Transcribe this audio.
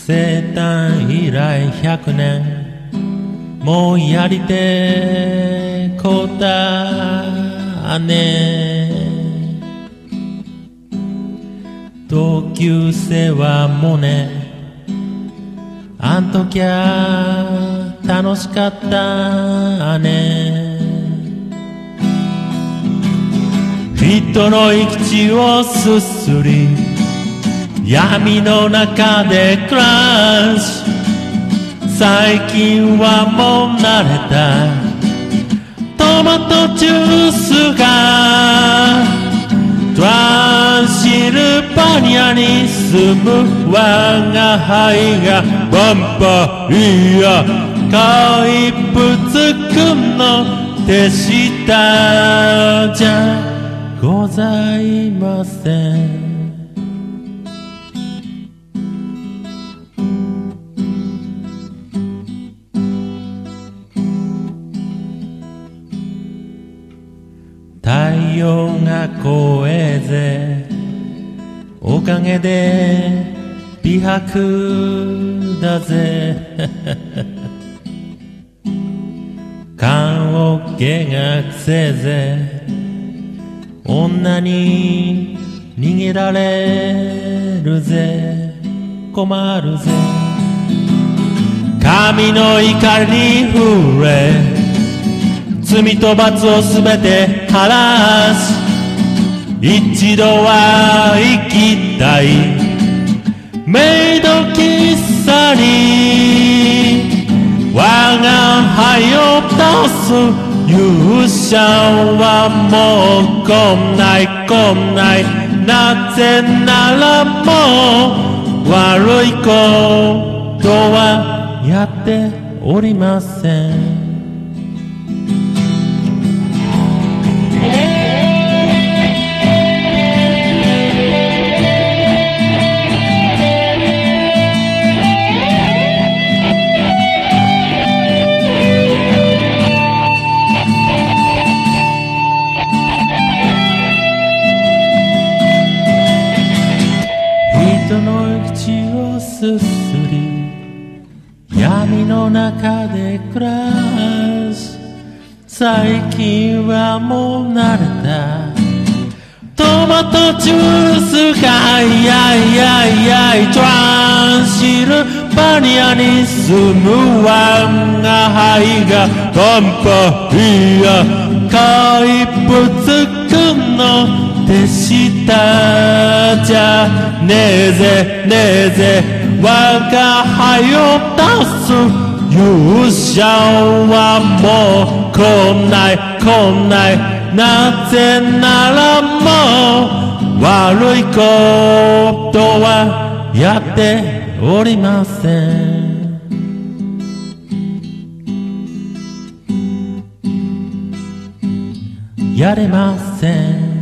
生誕以来100年もうやりてこだね。同級生はもうね、あんときゃ楽しかったね。人の生き地をすすり闇の中で暮らし、最近はもう慣れたトマトジュースがトランシルバニアに住む我が輩がバンパイア怪物くんの手下じゃございません。太陽が光栄ぜおかげで美白だぜ棺桶がくせぜ女に逃げられるぜ困るぜ。神の怒りに触れ罪と罰をすべて晴らし、一度は生きたいメイド喫茶に我が輩を倒す勇者はもう来ない来ない。なぜならもう悪いことはやっておりません。人の口をすすり闇の中で暮らし、最近はもう慣れたトマトジュースがいやいやいやいトランシルバニアに住む我が輩がバンパイア怪物くんの手下じゃねえぜねえぜ。我が輩を倒す勇者はもう来ない来ない。なぜならもう悪いことはやっておりません。やれません。